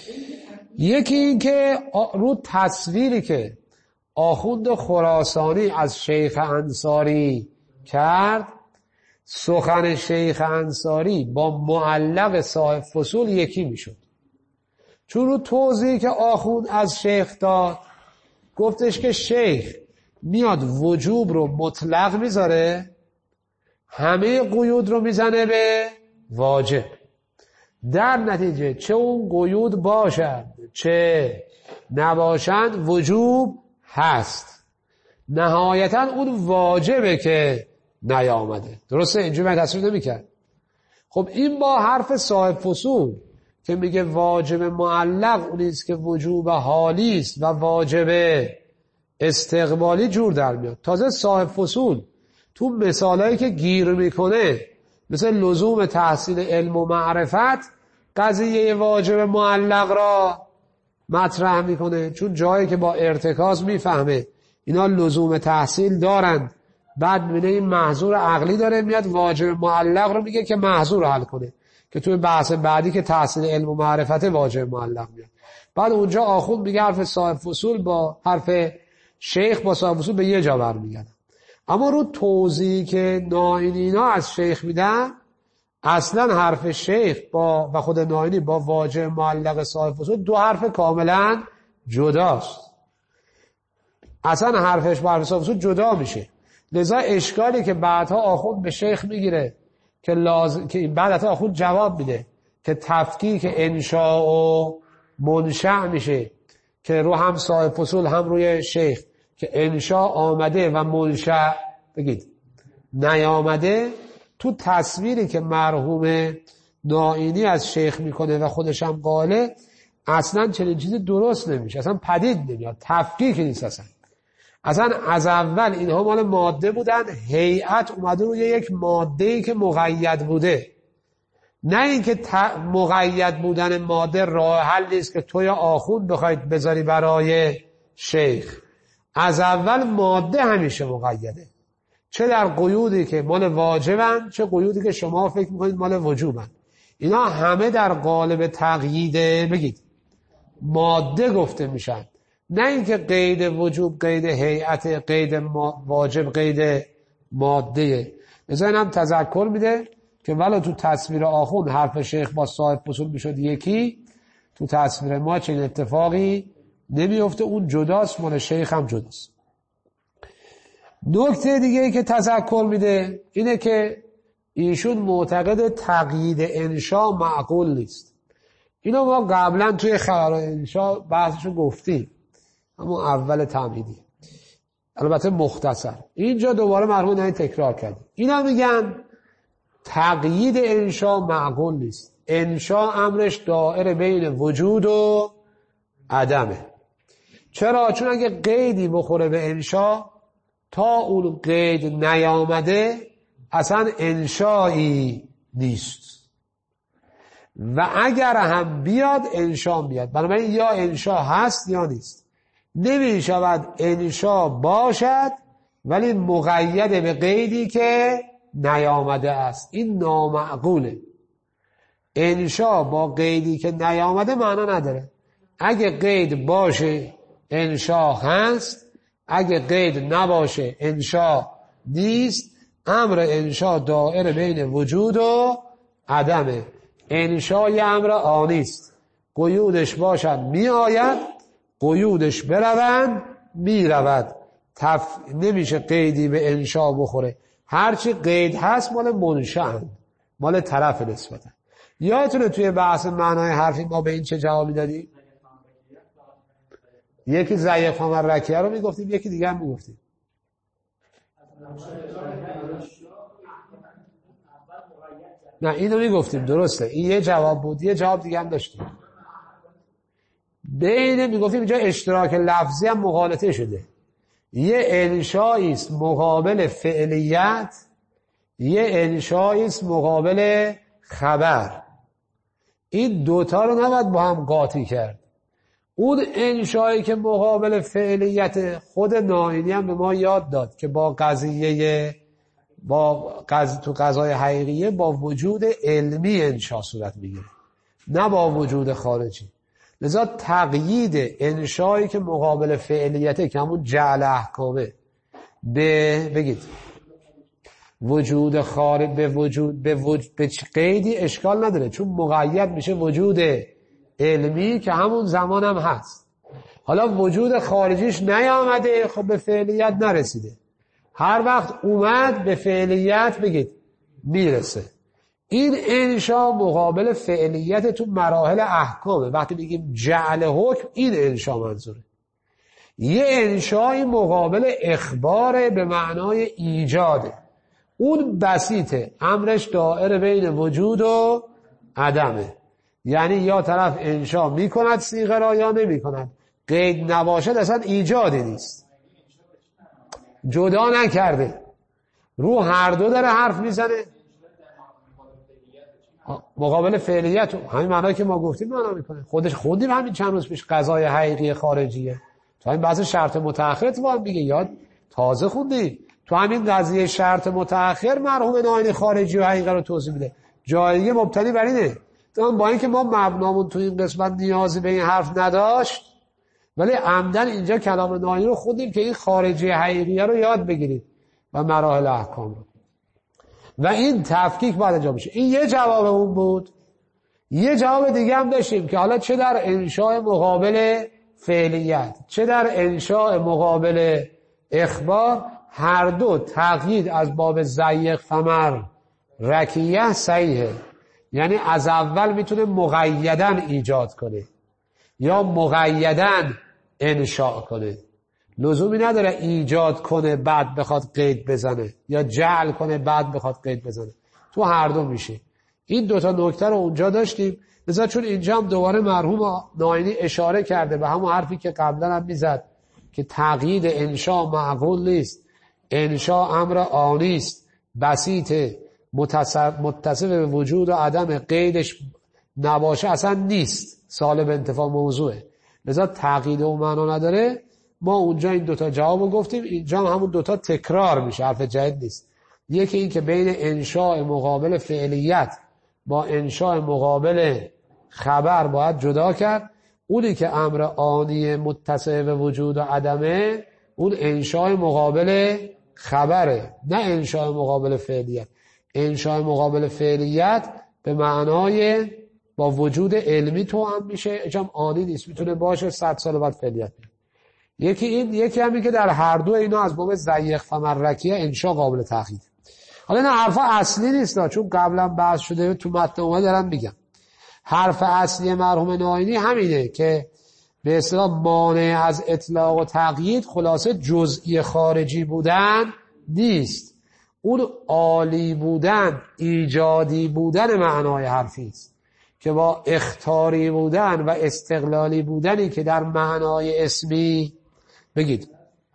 یکی این که رو تصویری که آخوند خراسانی از شیخ انصاری کرد، سخن شیخ انصاری با معلق صاحب فصول یکی میشد. چون رو توضیحی که آخوند از شیخ داد گفتش که شیخ میاد وجوب رو مطلق میذاره، همه قیود رو میزنه به واجب. در نتیجه چه اون قیود باشد چه نباشند وجوب هست. نهایتا اون واجبه که نیامده. درسته؟ اینجوری من تصویر نمی کرد. خب این با حرف صاحب فصول که میگه واجب معلق اونیست که وجوب حالی است و واجب استقبالی جور در میاد. تازه صاحب فصول تو مثالایی که گیر میکنه مثل لزوم تحصیل علم و معرفت قضیه واجب معلق را مطرح میکنه، چون جایی که با ارتکاز میفهمه اینا لزوم تحصیل دارند، بعد میبینه این محظور عقلی داره، میاد واجب معلق رو میگه که محظور حل کنه، که توی بحث بعدی که تحصیل علم و معرفت واجب معلق میاد. بعد اونجا آخوند میگه حرف صاحب فصول با حرف شیخ با صاحب فصول به یه جا برمیگردن. اما رو توضیحی که ناینی اینا از شیخ میدن، اصلا حرف شیخ با و خود ناینی با واجب معلق صاحب فصول دو حرف کاملا جداست. اصلا حرفش با حرف صاحب فصول جدا میشه. لذا اشکالی که بعدها آخوند به شیخ میگیره که لازم که بعدها آخوند جواب میده که تفکیک انشاء و منشأ میشه، که رو هم صاحب فصول هم روی شیخ که انشاء آمده و منشأ بگید نیامده. تو تصویری که مرحوم ناینی از شیخ میکنه و خودش هم قاله، اصلا چنین چیزی درست نمیشه، اصلا پدید نمیاد، تفکیک نیست. اصلا اصلا از اول اینها مال ماده بودن، هیئت اومده روی یک ماده‌ای که مقید بوده. نه اینکه ت... مقید بودن ماده راه حل نیست که تو یا آخوند بخواید بذاری برای شیخ. از اول ماده همیشه مقیده، چه در قیودی که مال واجبن چه قیودی که شما فکر میکنید مال وجوبن. اینا همه در قالب تقیید بگید ماده گفته میشن، نه اینکه قید وجوب قید هیئت قید واجب قید ماده. مثلا اینم تذکر میده که ولی تو تصویر آخوند حرف شیخ با صاحب فصول میشد یکی، تو تصویر ما چنین اتفاقی نمیفته، اون جداست، مال شیخ هم جداست. نکته دیگه ای که تذکر میده اینه که ایشون معتقد تقیید انشاء معقول نیست. اینو ما قبلا توی خبر انشاء بحثشو گفتیم، اما اول تمهیدی، البته مختصر. اینجا دوباره مرحوم ناینی تکرار کردیم. اینا میگن تقیید انشاء معقول نیست. انشاء امرش دائره بین وجود و عدمه. چرا؟ چون اگه قیدی بخوره به انشاء، تا اون قید نیامده اصلا انشایی نیست، و اگر هم بیاد انشا بیاد. بنابراین یا انشا هست یا نیست. نمی شود انشا باشد ولی مقید به قیدی که نیامده است. این نامعقوله. انشا با قیدی که نیامده معنا نداره. اگه قید باشه انشا هست، اگه قید نباشه انشا نیست. امر انشا دائره بین وجود و عدمه. انشا یه امر آنیست، قیودش باشد می آید، قیودش برون می رود. تف... نمیشه قیدی به انشا بخوره. هرچی قید هست مال منشأ، مال طرف نسبتا. یادتونه توی بحث معنای حرفی ما به این چه جوابی دادیم؟ یکی ضعیف هم رکیه رو میگفتیم، یکی دیگه هم میگفتیم نه اینو میگفتیم درسته، این یه جواب بود. یه جواب دیگه هم داشتیم بین، میگفتیم اینجا اشتراک لفظی هم مغالطه شده. یه انشایی است مقابل فعلیت، یه انشایی است مقابل خبر. این دوتا رو نباید با هم قاطی کرد. اون انشایی که مقابل فعلیت، خود نائینی هم به ما یاد داد که با قضیه با قض... تو قضای حقیقیه با وجود علمی انشا صورت میگیره، نه با وجود خارجی. لذا تقیید انشایی که مقابل فعلیته که همون جعل احکامه به بگید وجود خارج، به وجود به, وجود به قیدی اشکال نداره، چون مقید میشه وجود علمی که همون زمان هم هست. حالا وجود خارجیش نیامده، خب به فعلیت نرسیده. هر وقت اومد به فعلیت بگید میرسه. این انشا مقابل فعلیت تو مراحل احکامه. وقتی بگیم جعل حکم، این انشا منظوره. یه انشای مقابل اخبار به معنای ایجاده. اون بسیطه، امرش دائره بین وجود و عدمه. یعنی یا طرف انشا میکند صیغه را یا نمیکند. قید نباشد اصلا ایجادی نیست، جدا نکرده، رو هر دو داره حرف میزنه. مقابل فعلیت همین معنایی که ما گفتیم معنا میکنه. خودش خوندیم همین چند روز پیش قضای حقیقی خارجیه، تو همین بحث شرط متأخر اتفاقا میگه، یاد تازه خوندی تو همین قضیه شرط متأخر مرحوم نائینی خارجی و حقیقه رو توضیح میده. جای دیگه مبتنی بر اینه. با اینکه ما مبنامون تو این قسمت نیازی به این حرف نداشت، ولی عمدن اینجا کلام نائینی رو خوندیم که این خارجی حقیقیه رو یاد بگیرید و مراحل احکام رو، و این تفکیک باید انجام بشه. این یه جواب اون بود. یه جواب دیگه هم داشتیم که حالا چه در انشاء مقابل فعلیت چه در انشاء مقابل اخبار، هر دو تقیید از باب ضیق فمر رکیه صحیحه. یعنی از اول میتونه مقیدن ایجاد کنه یا مقیدن انشاء کنه. لزومی نداره ایجاد کنه بعد بخواد قید بزنه، یا جعل کنه بعد بخواد قید بزنه. تو هر دو میشه. این دوتا نکته رو اونجا داشتیم. لذا چون اینجا هم دوباره مرحوم نائینی اشاره کرده به همون حرفی که قبلا هم میزد که تقیید انشاء معقول نیست، انشاء امر آنی است، بسیط متصف به وجود و عدم، قیدش نباشه اصلا نیست، سالب انتفاع موضوعه. لذا تقیید اون معنا نداره. ما اونجا این دوتا جوابو گفتیم، اینجا هم همون دوتا تکرار میشه، حرف جدید نیست. یکی این که بین انشاء مقابل فعلیت با انشاء مقابل خبر باید جدا کرد. اونی که امر آنی متصف به وجود و عدمه، اون انشاء مقابل خبره، نه انشاء مقابل فعلیت. انشاء مقابل فعلیت به معنای با وجود علمی تو هم میشه، اجام آنی نیست، میتونه باشه صد سال بعد فعلیت. یکی این، یکی همین که در هر دو اینا از باب ضیق فمرکیه انشاء قابل تقیید. حالا این حرفا اصلی نیست، چون قبلا بحث شده تو متن اومد دارم میگم. حرف اصلی مرحوم نائینی همینه که به اصطلاح مانع از اطلاق و تقیید خلاصه جزئی خارجی بودن نیست، اون عالی بودن، ایجادی بودن معنای حرفی است که با اختیاری بودن و استقلالی بودنی که در معنای اسمی بگید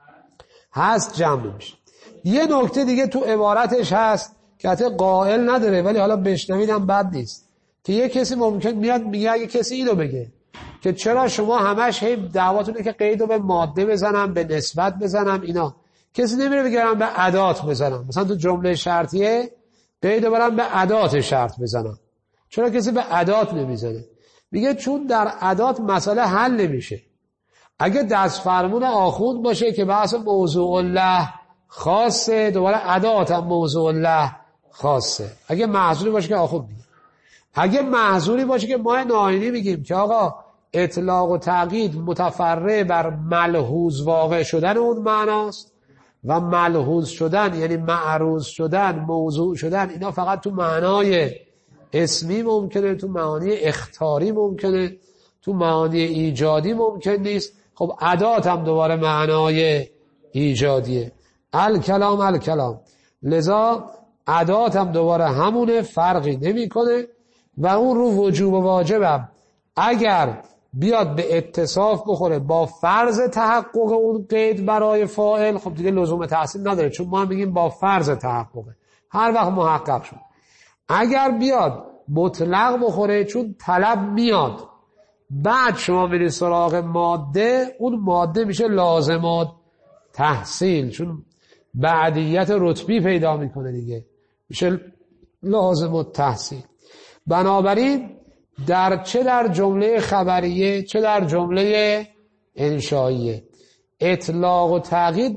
هست جمع میشه. یه نکته دیگه تو عبارتش هست که حتی قائل نداره ولی حالا بشنویدم بد نیست، که یه کسی ممکن میاد میگه اگه کسی اینو بگه که چرا شما همش هی دعواتونه که قیدو به ماده بزنم، به نسبت بزنم، اینا کسی نمیره بگم به ادات بزنم. مثلا تو جمله شرطیه قیدو برم به ادات شرط بزنم. چرا کسی به ادات نمیزنه؟ میگه چون در ادات مسئله حل نمیشه. اگه دست فرمون آخوند باشه که بحث موضوع الله خاصه، دوباره ادات هم موضوع الله خاصه. اگه محضوری باشه که آخوند میگه، اگه محضوری باشه که ما نائینی میگیم که آقا اطلاق و تقیید متفرع بر ملحوظ واقع شدن اون معناست، و ملحوظ شدن یعنی معروض شدن، موضوع شدن، اینا فقط تو معنای اسمی ممکنه، تو معانی اختیاری ممکنه، تو معانی ایجادی ممکن نیست. خب ادات هم دوباره معنای ایجادیه. الکلام الکلام. لذا ادات هم دوباره همونه، فرقی نمیکنه و اون رو وجوب و واجبم اگر بیاد به اتصاف بخوره با فرض تحقق اون قید برای فاعل، خب دیگه لزوم تحصیل نداره، چون ما میگیم با فرض تحققه، هر وقت محقق شد. اگر بیاد مطلق بخوره، چون طلب میاد بعد شما میرید سراغ ماده، اون ماده میشه لازمات تحصیل، چون بعدیت رتبی پیدا میکنه دیگه، میشه لازمات تحصیل. بنابراین در چه در جمله خبریه چه در جمله انشائیه، اطلاق و تقیید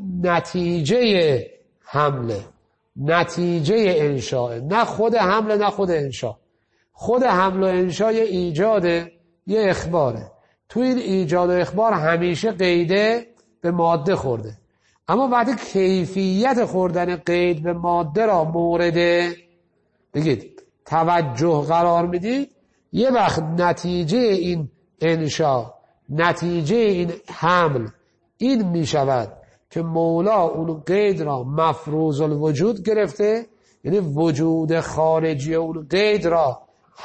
نتیجه حمله، نتیجه انشاء، نه خود حمله نه خود انشاء. خود حمل و انشاء یه ایجاده، یه اخباره. تو این ایجاد و اخبار همیشه قیده به ماده خورده، اما وقتی کیفیت خوردن قید به ماده را مورد بگید توجه قرار میدید، یه وقت نتیجه این انشاء، نتیجه این حمل این میشود که مولا اون قید را مفروض الوجود گرفته، یعنی وجود خارجی اون قید را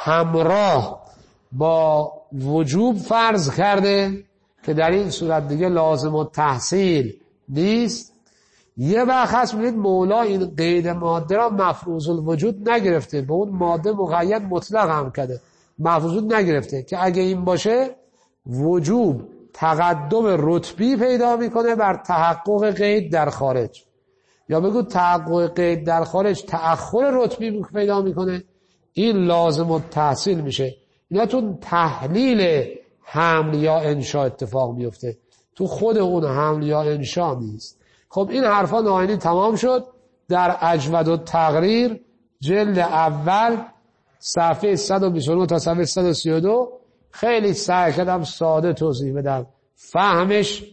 همراه با وجوب فرض کرده که در این صورت دیگه لازم و تحصیل نیست. یه وقت هست میدید مولا این قید ماده را مفروض الوجود نگرفته، به اون ماده مقید مطلق هم کرده، مفروض الوجود نگرفته، که اگه این باشه وجوب تقدم رتبی پیدا میکنه بر تحقق قید در خارج، یا بگو تحقق قید در خارج تأخر رتبی پیدا میکنه، این لازم التحصیل میشه. اینا تو تحلیل حمل یا انشاء اتفاق میفته، تو خود اون حمل یا انشاء نیست. خب این حرفا ناینی تمام شد. در اجود التقریر جلد اول صفحه صد و بیست و نه تا صفحه صد و سی و دو خیلی سعی کردم ساده توضیح بدم، فهمش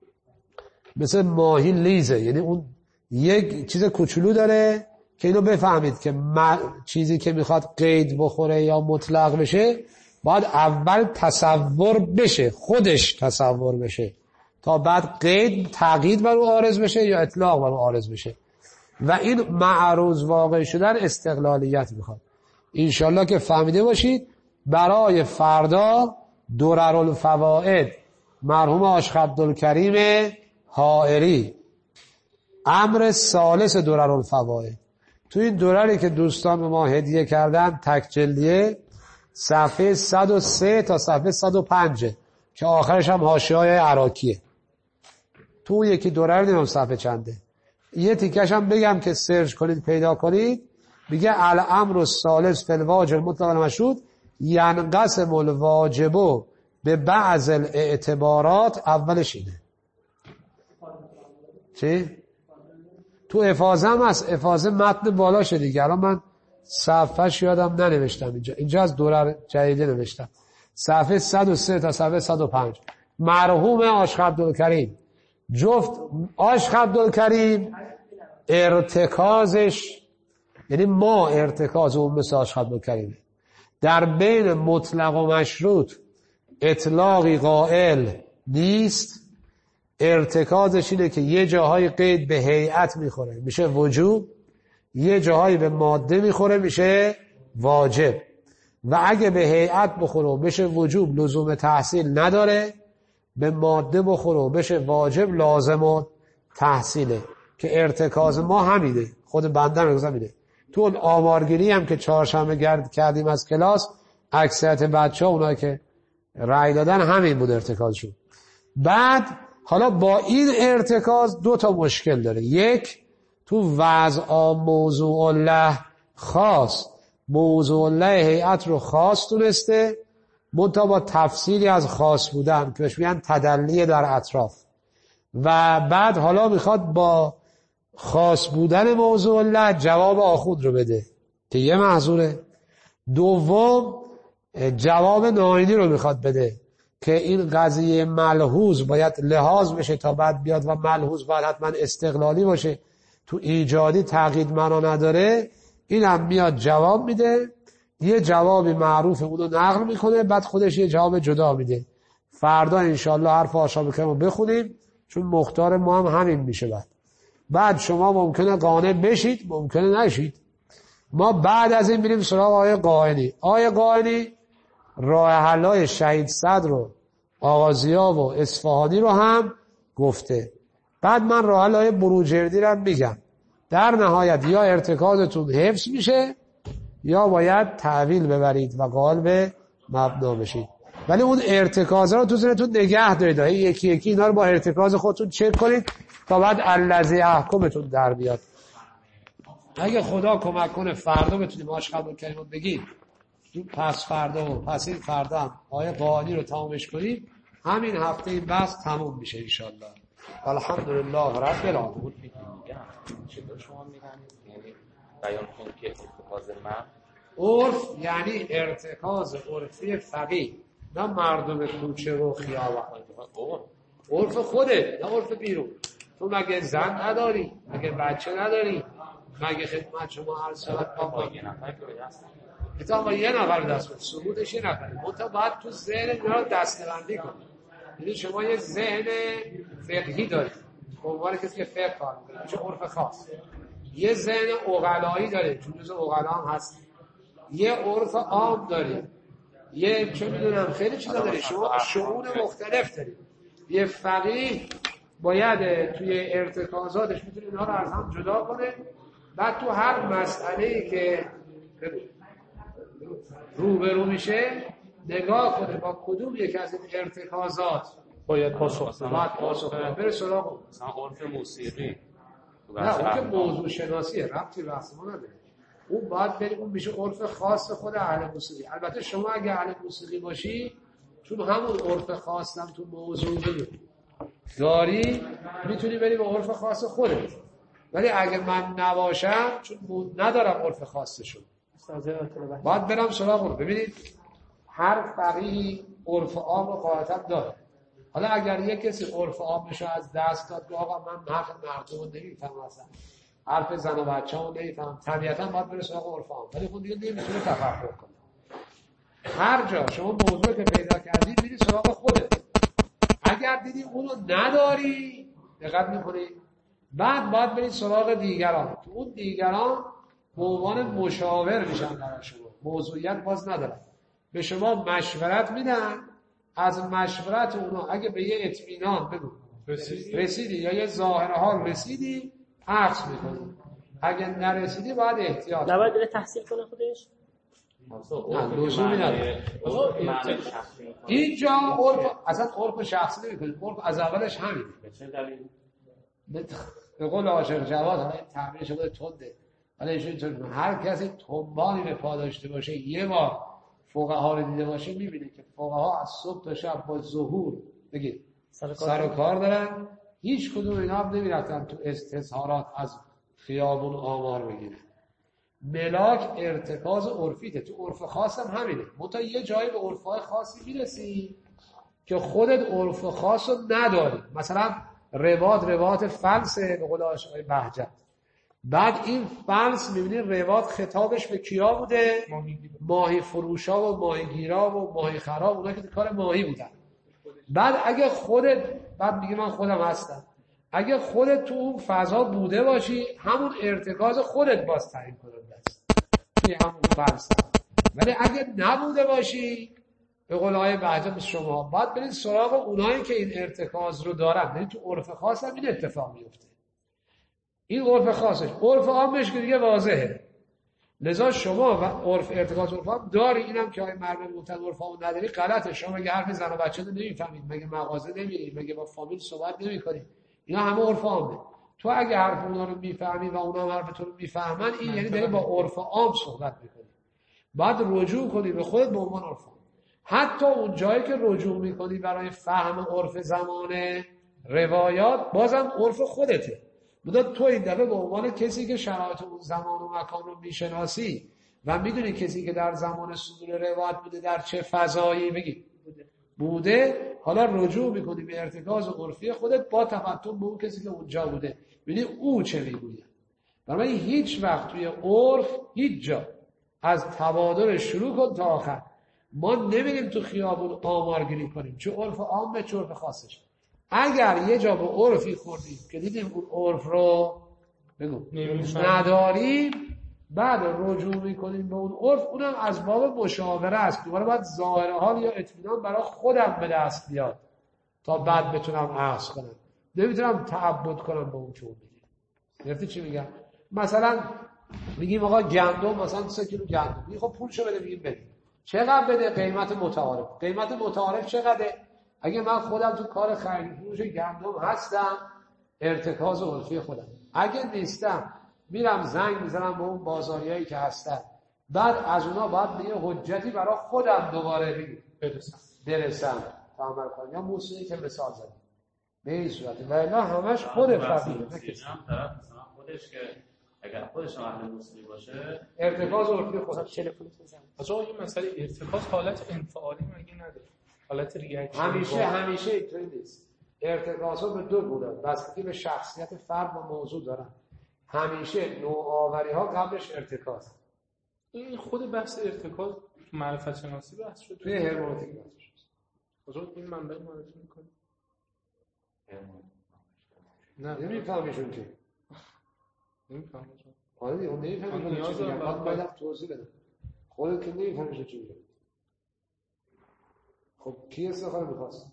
مثل ماهی لیزه، یعنی اون یک چیز کوچولو داره که اینو بفهمید که چیزی که میخواد قید بخوره یا مطلق بشه باید اول تصور بشه، خودش تصور بشه، تا بعد قید تقیید بر اون عارض بشه یا اطلاق بر اون عارض بشه. و این معروض واقع شدن استقلالیت میخواد. انشالله که فهمیده باشید. برای فردا دررالفوائد مرحوم عاشق عبدالکریم حائری، امر ثالث دررالفوائد، تو این درری که دوستان به ما هدیه کردن تک جلدیه، صفحه صد و سه تا صفحه صد و پنج که آخرش هم حاشیه‌های عراقیه. تو یکی درر نمیم صفحه چنده، یه تیکش هم بگم که سرچ کنید پیدا کنید، میگه الامر الثالث فی الواجب مطلق المشروط ینقسم الواجب به بعض الاعتبارات. اولش اینه چی؟ تو افاظه هم هست، افاظه متن بالاشه دیگه، الان من صفحهش یادم ننوشتم، اینجا اینجا از درر جدیده نوشتم، صفحه صد و سه تا صفحه صد و پنج. مرحوم عاشق عبدالکریم، جفت عاشق عبدالکریم ارتکازش، یعنی ما ارتکاز اون مثل عاشق عبدالکریم در بین مطلق و مشروط اطلاقی قائل نیست. ارتکازش اینه که یه جاهای قید به هیئت میخوره میشه وجوب، یه جاهای به ماده میخوره میشه واجب، و اگه به هیئت بخوره بشه وجوب لزوم تحصیل نداره، به ماده بخوره بشه واجب لازم و تحصیله، که ارتکاز ما همینه، خود بنده هم میده. تو اون آمارگیری هم که چهارشنبه گرد کردیم از کلاس، اکثریت بچه‌ها اونایی که رأی دادن همین بود ارتکازشون. بعد حالا با این ارتکاز دو تا مشکل داره. یک، تو وضع موضوع الله خاص، موضوع الله هیئت رو خاص دونسته، منتها با تفصیلی از خاص بودن که بهش میگن تدلی در اطراف، و بعد حالا میخواد با خاص بودن موضوع الله جواب آخوند رو بده که یه محظوره. دوم، جواب ناینی رو میخواد بده که این قضیه ملحوظ باید لحاظ بشه تا بعد بیاد، و ملحوظ باید حتما استقلالی باشه، تو ایجادی تقیید معنا نداره. این هم میاد جواب میده، یه جوابی معروف اونو نقل میکنه، بعد خودش یه جواب جدا میده. فردا انشالله حرف عاشق بکنیم و بخونیم، چون مختار ما هم همین میشه. بعد بعد شما ممکنه قانع بشید، ممکنه نشید، ما بعد از این میریم سراغ آقای قائنی. آقای قائنی راه حل‌های شهید صدر رو آغازیا و اصفهانی رو هم گفته. بعد من راه حل‌های بروجردی رو هم میگم. در نهایت یا ارتکازتون حفظ میشه یا باید تعویل ببرید و قائل به مبنا بشید. ولی اون ارتکاز رو تو ذهنتون نگه دارید. یکی یکی اینا رو با ارتکاز خودتون چک کنید تا بعد الذی احکمتون در بیاد. اگه خدا کمک کنه فردا بتونیم آشغال کریمو بگیم، پس فردا و پس این فردا هم آیه قائنی رو تمامش کنیم، همین هفته این بحث تموم میشه ان شاء الله. الحمدلله رب العالمین. چطور شما میگن بیان کن که ارتکاز من عرف یعنی ارتکاز عرفی فقیه، نه مردم کوچه و خیابان. عرف خودت، نه عرف بیرون. تو مگه زن نداری؟ مگه بچه نداری؟ مگه خدمت شما هر ساعت با یه نفر که هست؟ تا با یه نفر دست بده، ثبوتش یه نفره. منتها باید تو ذهن اینا رو دسته‌بندی کنی. یعنی شما یه ذهن فقهی دارید، به عنوان کسی که فقه کار می‌کنه، چه عرف خاص. یه ذهن عقلایی دارید، چون جزء عقلا هم هست. یه عرف عام دارید. یه چه میدونم خیلی چیزا دارید. شما شؤون مختلف دارید. یه فقیه باید توی ارتکازاتش میتونه اینها رو از هم جدا کنه. بعد تو هر مسئله‌ای که روبرو میشه نگاه کنه با کدوم یک از این ارتکازات باید پاسخ کنه. باید پاسخ کنه. بره سراغ مثلا عرف موسیقی. نه اون که موضوع شناسیه، ربطی به اصلا نداره. اون باید بریم اون میشه عرف خاص خود اهل موسیقی. البته شما اگه اهل موسیقی باشی، چون همون عرف خاص هم تو موضوع داری، میتونی بری به عرف خاص خودت. ولی اگه من نباشم، چون ندارم عرف خاصشون، باید برم سراغ اون. ببینید هر فقیهی عرف عام رو قاعدتا داره. حالا اگر یک کسی عرف عامش رو از دست داد که آقا من حرف مردم رو نمیفهم، اصلا حرف زن و بچه رو نمیفهم، طبیعتا باید بره سراغ عرف عام. ولی خود دیگه نمیتونه تفکر کنه. هر جا شما موضوع که پیدا کردی میری سراغ خودت. اگر دیدی اونو نداری، دقت میکنی، بعد باید برید سراغ دیگران. تو اون دیگران به عنوان مشاور میشن برای شما، موضوعیت باز ندارن، به شما مشورت میدن. از مشورت اونا اگه به یه اطمینان بگو رسیدی, رسیدی یا یه ظاهر حال رسیدی، عکس میکنی. اگه نرسیدی باید احتیاط نباید بره تحصیل کنه خودش. نه لزومی نداره. اینجا عرف اصلا عرف شخصی نمیکنه، عرف از اولش همینه. به چه دلیل؟ به قول عاشق جواد، حالا این تعبیرش خود تنده، ولی اینجوری هر کسی تنبانی به پا داشته باشه، یه بار فقها رو دیده باشه، میبینه که فقها از صبح تا شب با ظهور بگید سر و کار دارن. هیچ کدوم اینا هم نمیرفتن تو استظهارات از خیابون آمار بگیرن. ملاک ارتکاز عرفیته. تو عرف خاص هم همینه. منتها یه جایی به عرفای خاصی میرسی که خودت عرف خاص رو نداری. مثلا رواد رواد فلسه به قول آقای بهجت. بعد این فلس میبینی رواد خطابش به کیا بوده؟ ماهی فروشا و ماهی گیرا و ماهی خراب، اونا که کار ماهی بودن. بعد اگه خودت، بعد میگه من خودم هستم، اگه خودت تو اون فضا بوده باشی، همون ارتکاز خودت باز تعیین کننده است توی همون فلس. ولی اگه نبوده باشی، به قول آقای بهجت شما باید برید سراغ اونایی که این ارتکاز رو دارن. یعنی تو عرف خاص هم این اتفاق میفته. این عرف خاصش، عرف عامش که دیگه واضحه. لذا شما و عرف ارتکاز عرف عام داری. اینم که آقای مرمن گفتن عرف عام نداری غلطه. شما مگه حرف زن و بچه رو نمیفهمید؟ مگه مغازه نمیرید؟ مگه با فامیل صحبت نمیکنید؟ اینا همه عرف عامه. تو اگه حرف اونا رو میفهمی و اونا هم حرف تو رو میفهمن، این یعنی داری با عرف عام صحبت میکنی. بعد رجوع کنی به خودت به عنوان عرف عام. حتی اون جایی که رجوع میکنی برای فهم عرف زمانه روایات، بازم عرف خودته. بوده تو این دفعه به عنوان کسی که شرایط اون زمان و مکان رو میشناسی و میدونی کسی که در زمان صدور روایت بوده در چه فضایی بگی بوده، حالا رجوع میکنی به ارتکاز عرفی خودت با تفتن به اون کسی که اونجا بوده، ببینی او چه میگوید. برای هیچ وقت توی عرف هیچ جا از تبادل شروع کن تا آخر. ما نمیریم تو خیابون آمارگیری کنیم، چه عرف عامه چه عرف خاصش. اگر یه جا به عرفی خوردیم که دیدیم اون عرف رو بگو نداریم، بعد رجوع میکنیم به اون عرف، اونم از باب مشاوره است. دوباره باید ظاهر حال یا اطمینان برای خودم به دست بیاد تا بعد بتونم عکس کنم. نمیتونم تعبد کنم به اون چون میگه. گرفتی چی میگم؟ مثلا میگیم آقا گندم مثلا سه کیلو گندم، میگه خب پولشو بده، میگیم بده. چقدر بده؟ قیمت متعارف. قیمت متعارف چقدره؟ اگه من خودم تو کار خرید فروش گندم هستم، ارتکاز عرفی خودم. اگه نیستم میرم زنگ میزنم به اون بازاریایی که هستن، بعد از اونا باید به یه حجتی برای خودم دوباره برسم برسم تا عمل کنم. یا موسیقی که مثال زدیم به این صورتی، و الا همش خود فقیره نه کسی. طرف مثلا خودش که اگر خودش اهل موسیقی باشه ارتکاز عرفی خودم. آقا این مسئله ارتکاز حالت انفعالی مگه نداره؟ حالت ریاکشن همیشه همیشه اینطوری نیست. ارتکازها به دو گونه بستگی به شخصیت فرد و موضوع دارن. همیشه نوآوری ها قبلش ارتکاز. این خود بحث ارتکاز معرفت شناسی بحث شده توی هرمنوتیک بحث شده. آقا این منبع معرفی می‌کنه. نه نمی‌فهمیشون که. نمی‌فهمم. آره دیگه اون نمی‌فهمه نیاز چی میگه. دارم باید توضیح بدم. خودت که نمی‌فهمی چی میگه. خب کی استخاره می‌خواست؟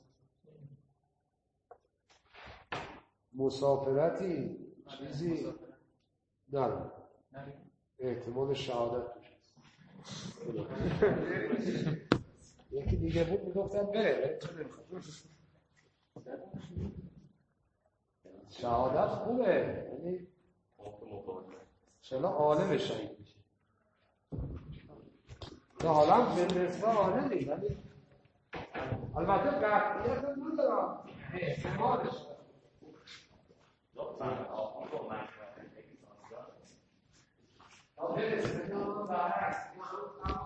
مسافرتی چیزی نه احتمال شهادت توش یکی دیگه بود میگفتن بره شهادت خوبه، یعنی چلا عالم شهید میشه که حالا به نسبه عالمی، ولی البته قطعیت ندارم احتمالش آه برسه